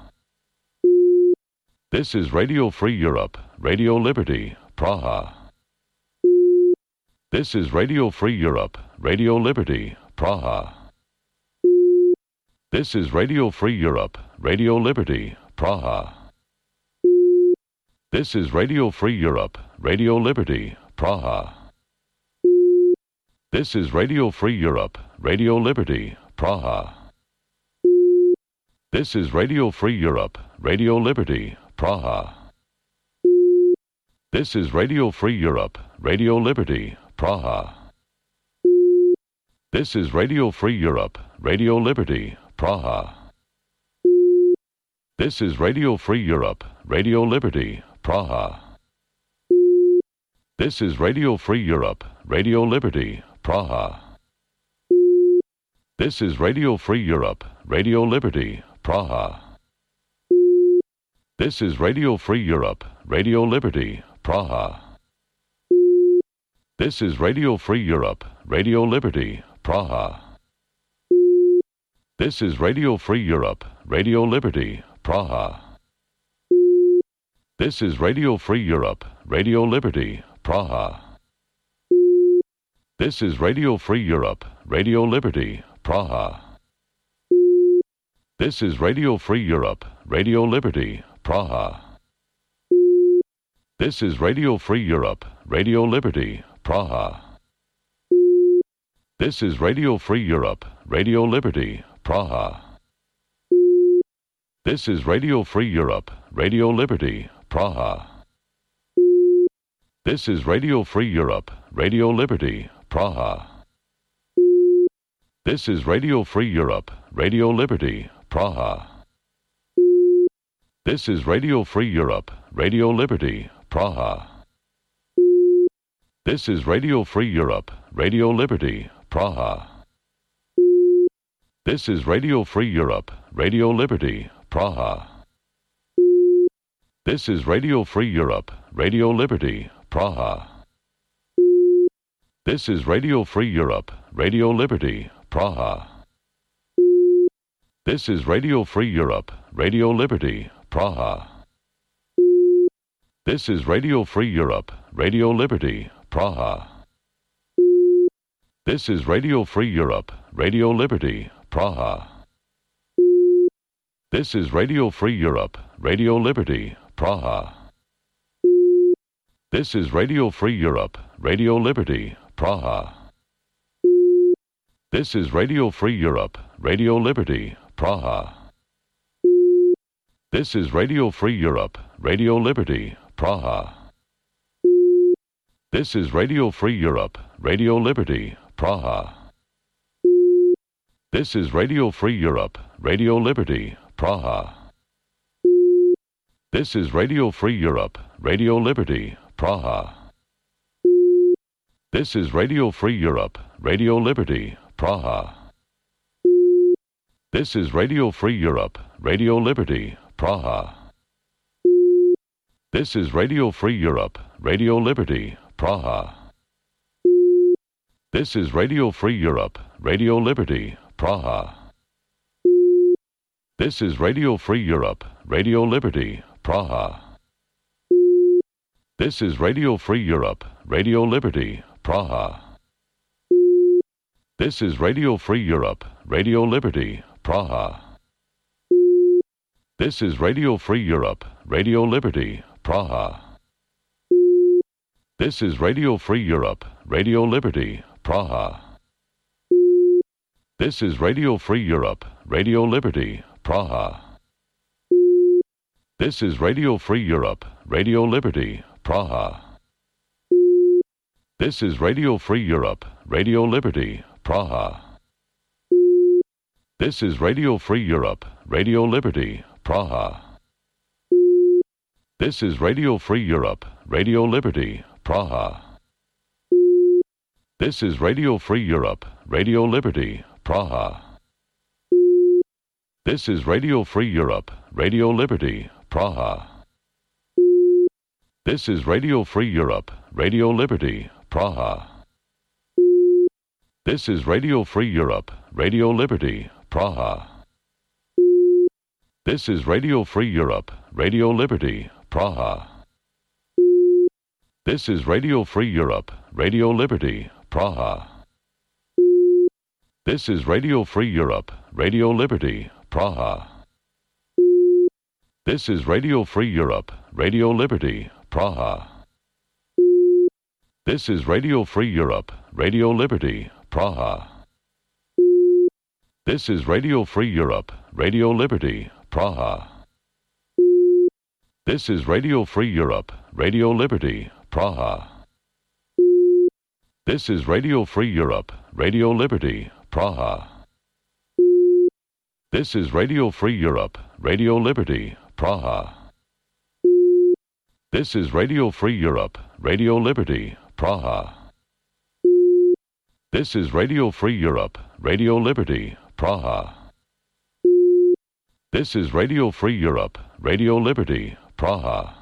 This is Radio Free Europe, Radio Liberty, Praha. This is Radio Free Europe, Radio Liberty, Praha. This is Radio Free Europe, Radio Liberty, Praha. This is Radio Free Europe, Radio Liberty, Praha. This is Radio Free Europe, Radio Liberty, Praha. This is Radio Free Europe, Radio Liberty, Praha. This is Radio Free Europe, Radio Liberty, Praha. This is Radio Free Europe, Radio Liberty, Praha. This is Radio Free Europe, Radio Liberty, Praha. This is Radio Free Europe, Radio Liberty, Praha. This is Radio Free Europe, Radio Liberty, Praha. This is Radio Free Europe, Radio Liberty, Praha. This is Radio Free Europe, Radio Liberty, Praha. This is Radio Free Europe, Radio Liberty, Praha. This is Radio Free Europe, Radio Liberty, Praha. This is Radio Free Europe, Radio Liberty, Praha. This is Radio Free Europe, Radio Liberty, Praha. This is Radio Free Europe, Radio Liberty, Praha. This is Radio Free Europe, Radio Liberty, Praha. This is Radio Free Europe, Radio Liberty, Praha. This is Radio Free Europe, Radio Liberty, Praha. This is Radio Free Europe, Radio Liberty, Praha. This is Radio Free Europe, Radio Liberty, Praha. This is Radio Free Europe, Radio Liberty, Praha. This is Radio Free Europe, Radio Liberty, Praha. This is Radio Free Europe, Radio Liberty, Praha. This is Radio Free Europe, Radio Liberty, Praha. This is Radio Free Europe, Radio Liberty, Praha. This is Radio Free Europe, Radio Liberty, Praha. This is Radio Free Europe, Radio Liberty, Praha. This is Radio Free Europe, Radio Liberty, Praha. This is Radio Free Europe, Radio Liberty, Praha. This is Radio Free Europe, Radio Liberty, Praha. This is Radio Free Europe, Radio Liberty, Praha. This is Radio Free Europe, Radio Liberty, Praha. This is Radio Free Europe, Radio Liberty, Praha. This is Radio Free Europe, Radio Liberty, Praha. This is Radio Free Europe, Radio Liberty, Praha. This is Radio Free Europe, Radio Liberty, Praha. This is Radio Free Europe, Radio Liberty, Praha. This is Radio Free Europe, Radio Liberty, Praha. This is Radio Free Europe, Radio Liberty, Praha. This is Radio Free Europe, Radio Liberty, Praha. This is Radio Free Europe, Radio Liberty, Praha. This is Radio Free Europe, Radio Liberty, Praha. This is Radio Free Europe, Radio Liberty, Praha. This is Radio Free Europe, Radio Liberty, Praha. This is Radio Free Europe, Radio Liberty, Praha. This is Radio Free Europe, Radio Liberty, Praha. This is Radio Free Europe, Radio Liberty, Praha. This is Radio Free Europe, Radio Liberty, Praha. This is Radio Free Europe, Radio Liberty, Praha. This is Radio Free Europe, Radio Liberty, Praha. This is Radio Free Europe, Radio Liberty, Praha. This is Radio Free Europe, Radio Liberty, Praha. This is Radio Free Europe, Radio Liberty, Praha. This is Radio Free Europe, Radio Liberty, Praha. This is Radio Free Europe, Radio Liberty, Praha. This is Radio Free Europe, Radio Liberty, Praha. This is Radio Free Europe, Radio Liberty, Praha. This is Radio Free Europe, Radio Liberty, Praha. This is Radio Free Europe, Radio Liberty, Praha. This is Radio Free Europe, Radio Liberty, Praha. This is Radio Free Europe, Radio Liberty, Praha. This is Radio Free Europe, Radio Liberty, Praha. This is Radio Free Europe, Radio Liberty, Praha. This is Radio Free Europe, Radio Liberty, Praha.